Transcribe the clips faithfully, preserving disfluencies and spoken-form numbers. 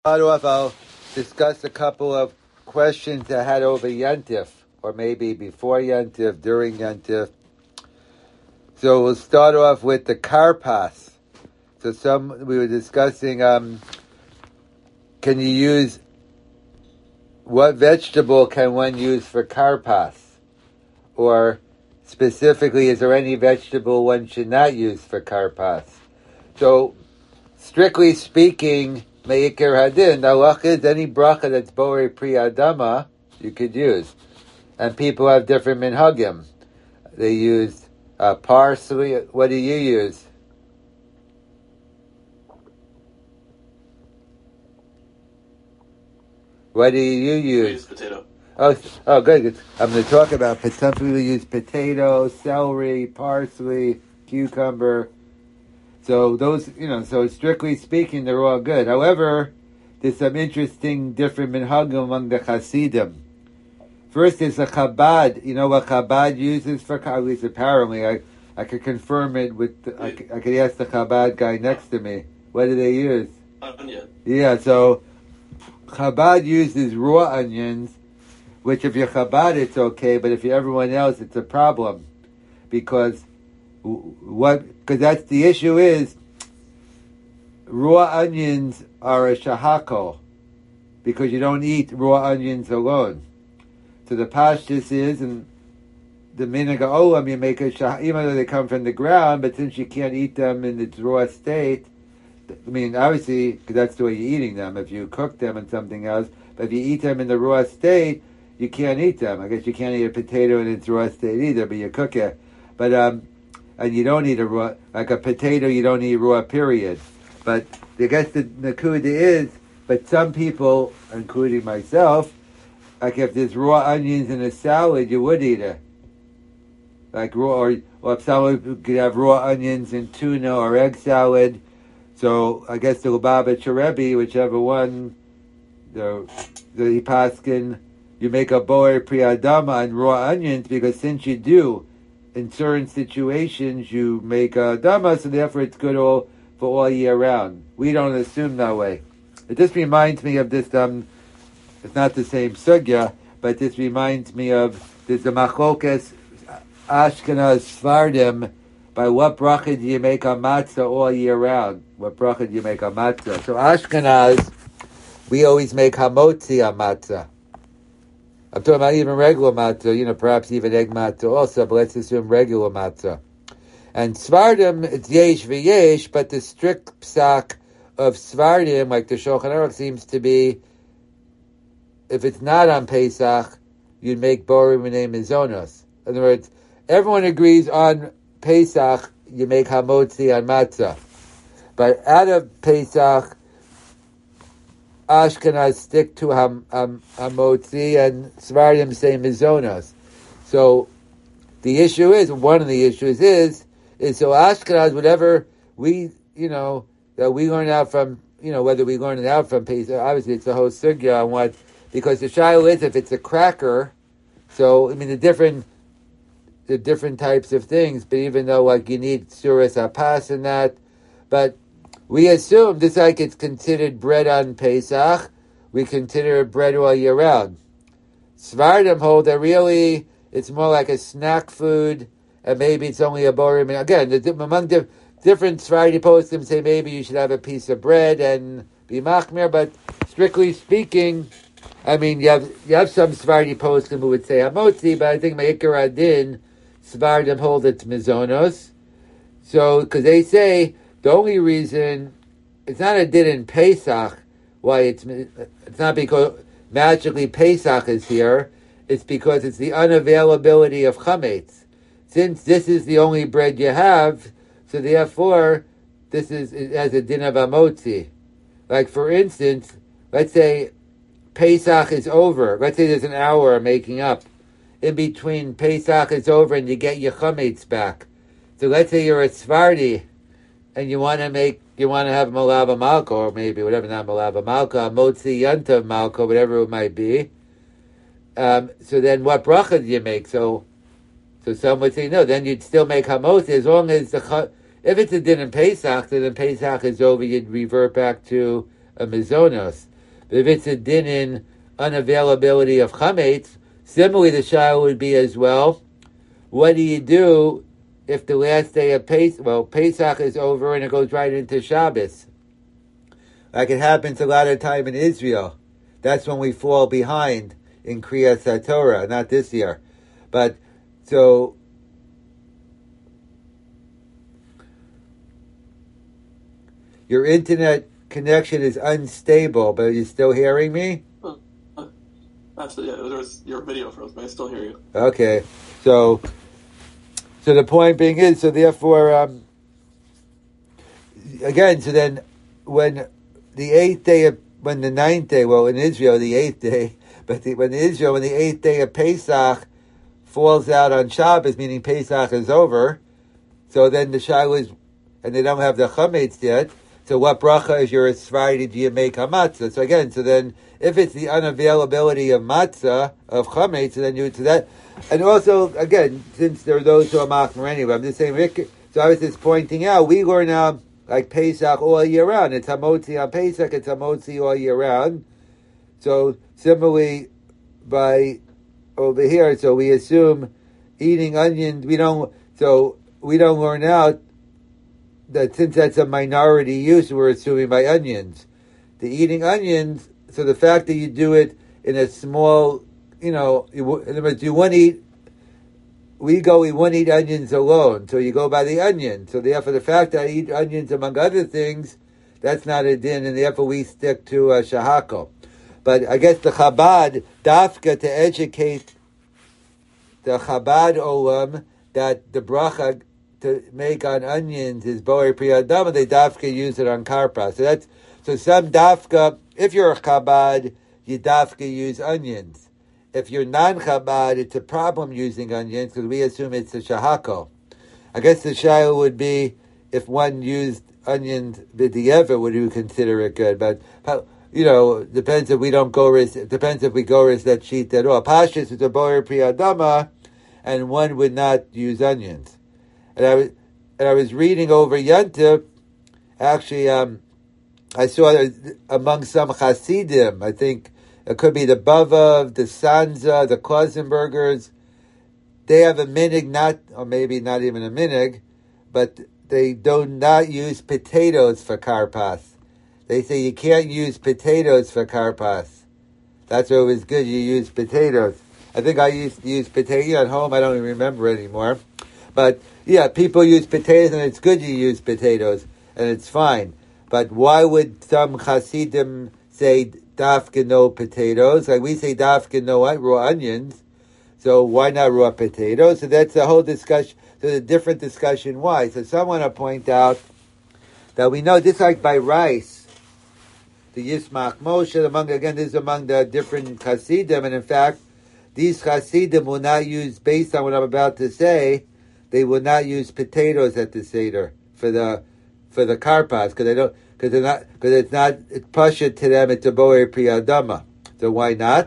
Start off, I'll discuss a couple of questions I had over Yantif, or maybe before Yantif, during Yantif. So we'll start off with the karpas. So some we were discussing. Um, can you use what vegetable can one use for karpas, or specifically, is there any vegetable one should not use for karpas? So, strictly speaking, Me'ikir Hadin, the halach is any bracha that's Borei Pri Adama, you could use. And people have different minhagim. They use uh, parsley. What do you use? What do you use? I use potato. Oh, oh, good. I'm going to talk about, some people use potato, celery, parsley, cucumber. So those, you know, so strictly speaking, they're all good. However, there's some interesting different minhagim among the Hasidim. First is a Chabad. You know what Chabad uses for, at least apparently, I, I could confirm it with, the, I, I could ask the Chabad guy next to me. What do they use? Onion. Yeah, so Chabad uses raw onions, which if you're Chabad, it's okay, but if you're everyone else, it's a problem. Because what? Because that's the issue is raw onions are a shahako because you don't eat raw onions alone. So the pashtus is, and the minhag olam, you make a shah, even though they come from the ground, but since you can't eat them in its raw state, I mean, obviously, because that's the way you're eating them. If you cook them and something else, but if you eat them in the raw state, you can't eat them. I guess you can't eat a potato in its raw state either, but you cook it. But um. And you don't eat a raw, like a potato, you don't eat raw, period. But I guess the nakuda is, but some people, including myself, like if there's raw onions in a salad, you would eat it. Like raw, or, or if someone could have raw onions in tuna or egg salad. So I guess the Lubavitcher Rebbe, whichever one, the the Paskin, you make a boer pri adama and raw onions, because since you do, in certain situations, you make a dama, so therefore it's good all for all year round. We don't assume that way. It just reminds me of this, um, it's not the same sugya, but this reminds me of this the machokes Ashkenaz Svardim, by what bracha do you make a matzah all year round? What bracha do you make a matzah? So Ashkenaz, we always make hamotzi a matzah. I'm talking about even regular matzah, you know, perhaps even egg matzah also, but let's assume regular matzah. And Svardim, it's yesh v'yesh, but the strict psak of Svardim, like the Shulchan Aruch, seems to be, if it's not on Pesach, you'd make Borei Minei Mizonos. In other words, everyone agrees on Pesach, you make hamotzi on matzah. But out of Pesach, Ashkenaz stick to ham, ham, hamotzi, and Svardim say mizonos. So the issue is, one of the issues is, is so Ashkenaz, whatever we, you know, that we learn out from, you know, whether we learn it out from Pesach, obviously it's the whole sugya on what, because the shaila is if it's a cracker, so, I mean, the different, the different types of things, but even though, like, you need suras apas and that, but we assume, just like it's considered bread on Pesach, we consider it bread all year round. Svardim hold that really it's more like a snack food, and maybe it's only a borim. Again, the, among the different Svardim poskim say maybe you should have a piece of bread and be machmir, but strictly speaking, I mean, you have you have some Svardim poskim who would say hamotzi, but I think Me'ikar Adin, Svardim hold it's mizonos. So, because they say, the only reason, it's not a din in Pesach, why it's it's not because magically Pesach is here, it's because it's the unavailability of chametz. Since this is the only bread you have, so therefore, this is it has a din of hamotzi. Like for instance, let's say Pesach is over, let's say there's an hour making up. In between Pesach is over and you get your chametz back. So let's say you're a Sfardi, and you want to make, you want to have malava malka, or maybe whatever, not malava malka, motzi yanta malka, whatever it might be. Um, so then what bracha do you make? So, so some would say, no, then you'd still make hamotzi, as long as the, if it's a din in Pesach, then in Pesach is over, you'd revert back to a mizonos. If it's a din in unavailability of chametz, similarly the shaila would be as well, what do you do if the last day of Pesach, well, Pesach is over and it goes right into Shabbos? Like it happens a lot of time in Israel. That's when we fall behind in Kriyas HaTorah, not this year. But, so, your internet connection is unstable, but are you still hearing me? Uh, Absolutely, yeah, there was your video froze, but I still hear you. Okay, so, so the point being is, so therefore, um, again, so then, when the eighth day of, when the ninth day, well, in Israel, the eighth day, but the, when in Israel, when the eighth day of Pesach falls out on Shabbos, meaning Pesach is over, so then the shaila is, and they don't have the chametz yet, so what bracha is your Esraydi do you make on matzah? So again, so then, if it's the unavailability of matzah, of chametz, so then you, so that, and also, again, since there are those who are machmer anyway, I'm just saying, Rick, so I was just pointing out, we learn now, like Pesach all year round. It's Hamotzi on Pesach, it's Hamotzi all year round. So similarly, by over here, so we assume eating onions, we don't, so we don't learn out that since that's a minority use, we're assuming by onions. The eating onions, so the fact that you do it in a small, you know, you, in other words, you wouldn't eat, we go, we wouldn't eat onions alone, so you go by the onion. So therefore, the fact that I eat onions among other things, that's not a din, and therefore we stick to uh, shahako. But I guess the Chabad, dafka, to educate the Chabad olam, that the bracha to make on onions is boer priyadama, they dafka use it on karpa. So that's, so some dafka, if you're a Chabad, you dafka use onions. If you're non-Chabad, it's a problem using onions because we assume it's a shahako. I guess the shayla would be if one used onions b'di'eva, would you consider it good? But, you know, depends if we don't go risk, it depends if we go risk that sheet at all. Pashtus is a boer priyadama, and one would not use onions. And I was, and I was reading over Yontif, actually, um, I saw that among some Hasidim, I think, it could be the Bava, the Sanza, the Klausenbergers. They have a minig, not, or maybe not even a minig, but they do not use potatoes for karpas. They say you can't use potatoes for karpas. That's why it was good you use potatoes. I think I used to use potatoes at home. I don't even remember anymore. But yeah, people use potatoes, and it's good you use potatoes, and it's fine. But why would some Hasidim say dafka no potatoes? Like we say dafka no raw onions. So why not raw potatoes? So that's the whole discussion. So the different discussion why. So someone will point out that we know this, like by rice, the Yismach Moshe, among, again, this is among the different Hasidim, and in fact, these Hasidim will not use, based on what I'm about to say, they will not use potatoes at the Seder for the for the karpas, because they don't, because they're not, because it's not, it's pasha to them, it's a boer priyadama. So why not?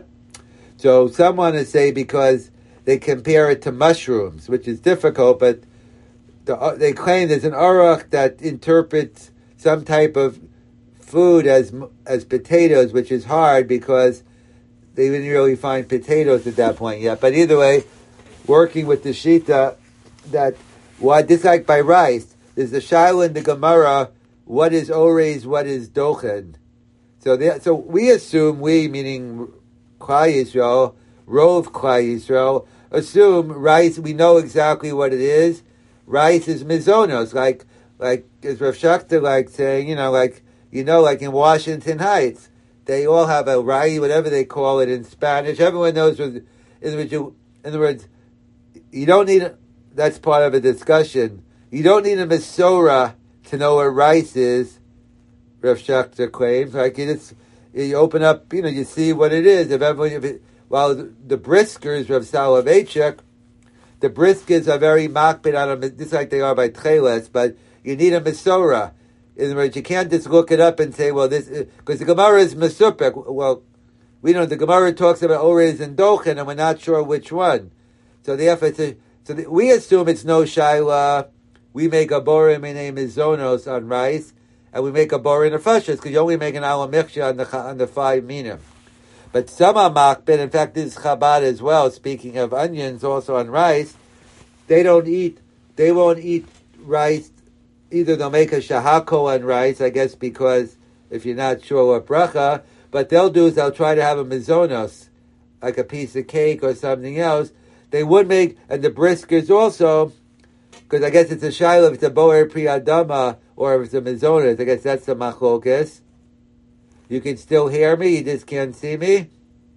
So some want to say because they compare it to mushrooms, which is difficult, but the, uh, they claim there's an aruch that interprets some type of food as as potatoes, which is hard because they didn't really find potatoes at that point yet. But either way, working with the shita, that why this like by rice, there's the shaila in the Gemara, what is ores, what is dochen. So they, so we assume, we meaning Klal Yisrael, Rov Klal Yisrael, assume rice, we know exactly what it is. Rice is mizonos, like, like, is Rav Shakta like saying, you know, like, you know, like in Washington Heights, they all have a rice, whatever they call it in Spanish. Everyone knows what, in other words, you, in other words, you don't need, that's part of a discussion. You don't need a Mesorah to know what rice is, Rav Shakta claims. Like, you just, you open up, you know, you see what it is. If everyone, if it, while the, the briskers, Rav Soloveitchik, the briskers are very makbid on them, just like they are by Tcheles, but you need a Mesorah. In other words, you can't just look it up and say, well, this, because the Gemara is Mesupek. Well, we know the Gemara talks about Orez and Dochen, and we're not sure which one. So therefore, it's a, so the, we assume it's no Shaila. We make a Borim in a Mizonos on rice, and we make a bori nefashos because you only make an alam michya on the on the five minim. But some makbid, in fact, this is Chabad as well. Speaking of onions, also on rice, they don't eat. They won't eat rice. Either they'll make a shahako on rice, I guess, because if you're not sure what bracha, but they'll do is they'll try to have a mizonos, like a piece of cake or something else. They would make, and the briskers also, because I guess it's a shiloh, if it's a boer pri adama, or if it's a mizonos, I guess that's the machlokes. You can still hear me, you just can't see me?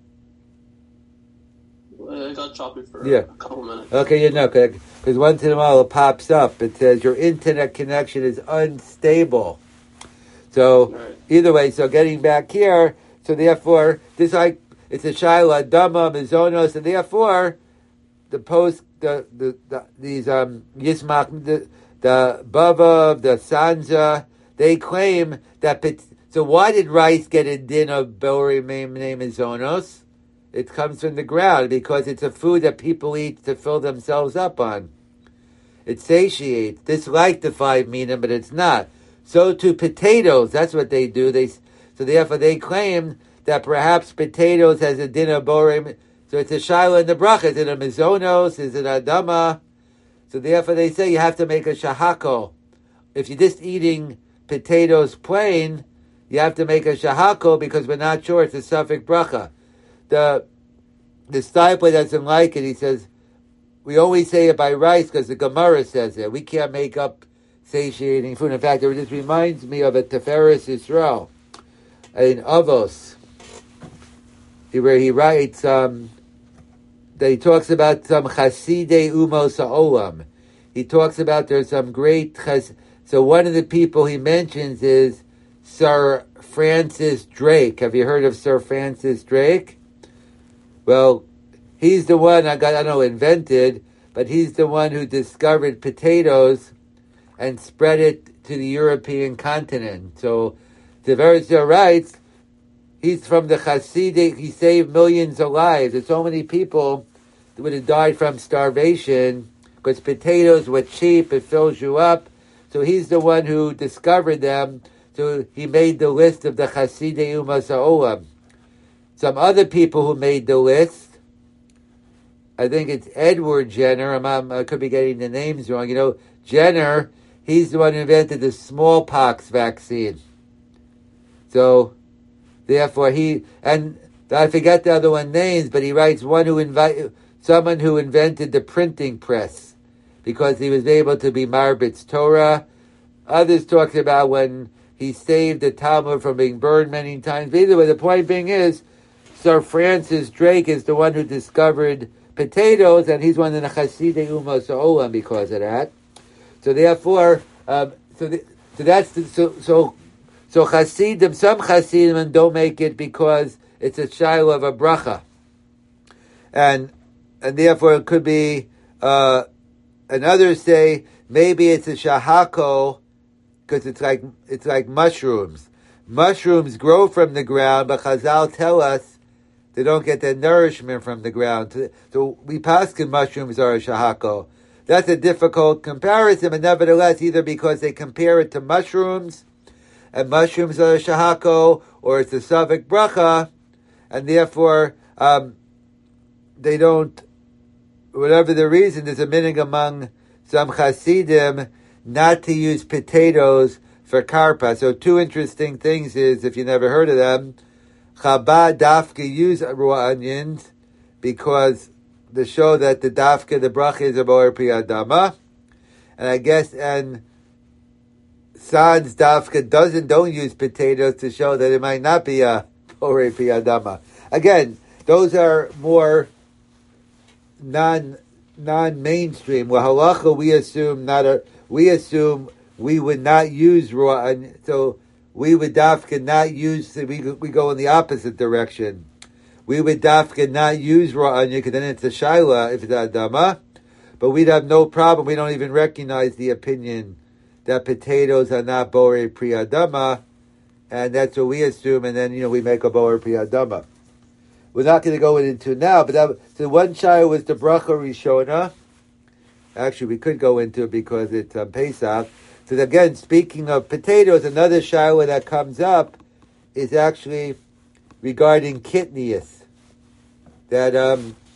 I got choppy for yeah. a couple minutes. Okay, you know, because once in a while it pops up. It says your internet connection is unstable. So, right. Either way, so getting back here, so therefore, this like, it's a shiloh, dama, mizonos, and therefore, the post, the, the, the these, um, yismach, the, the bava, the sanza, they claim that, so why did rice get a din of bori name mizonos? It comes from the ground because it's a food that people eat to fill themselves up on. It satiates. This like the five minim, but it's not. So too potatoes, that's what they do. They so therefore they claim that perhaps potatoes has a din of borim. So it's a shiloh in the bracha. Is it a mizonos? Is it a adama? So therefore they say you have to make a shahako. If you're just eating potatoes plain, you have to make a shahako because we're not sure it's a suffix bracha. The the Stipler doesn't like it. He says, we always say it by rice because the Gemara says it. We can't make up satiating food. In fact, it just reminds me of a Teferes Yisrael in Avos, where he writes um, that he talks about some Chasidei Umos Ha'olam. He talks about there's some great chas. So one of the people he mentions is Sir Francis Drake. Have you heard of Sir Francis Drake? Well, he's the one I got, I don't know, invented, but he's the one who discovered potatoes and spread it to the European continent. So, Tiferes writes, he's from the Hasidic, he saved millions of lives. There's so many people that would have died from starvation because potatoes were cheap, it fills you up. So he's the one who discovered them. So he made the list of the Chasidei Umas Ha'olam. Some other people who made the list, I think it's Edward Jenner. I'm, I'm, I could be getting the names wrong. You know, Jenner, he's the one who invented the smallpox vaccine. So, therefore, he, and I forget the other one names, but he writes one who invite, someone who invented the printing press because he was able to be Marbit's Torah. Others talked about when he saved the Talmud from being burned many times. But either way, the point being is, Sir Francis Drake is the one who discovered potatoes, and he's one of the Chasidei Umos Ha'olam because of that. So therefore, um, so the, so that's the, so so so Chasidim. Some Chasidim don't make it because it's a shiloh of a bracha, and and therefore it could be. Uh, and others say maybe it's a shahako because it's like it's like mushrooms. Mushrooms grow from the ground, but Chazal tell us they don't get their nourishment from the ground. So we paskin mushrooms are a shahako. That's a difficult comparison, but nevertheless, either because they compare it to mushrooms, and mushrooms are a shahako, or it's a suffix bracha, and therefore um, they don't, whatever the reason, there's a meaning among some Hasidim not to use potatoes for karpa. So two interesting things is, if you never heard of them, Chabad dafka use raw onions because to show that the dafka, the bracha is a boer pri adama, and I guess and San's dafka doesn't don't use potatoes to show that it might not be a boer pri adama. Again, those are more non non mainstream. Well, halacha we assume not a we assume we would not use raw onions. So we would dafka not use, we we go in the opposite direction. We would dafka not use raw onion because then it's a shaila if it's adama. But we'd have no problem. We don't even recognize the opinion that potatoes are not boer pri adama, and that's what we assume. And then you know we make a boer pri adama. We're not going to go into now, but that, so one shaila was the bracha rishona. Actually, we could go into it because it's um, Pesach. So again, speaking of potatoes, another shaila that comes up is actually regarding kitnius. That um,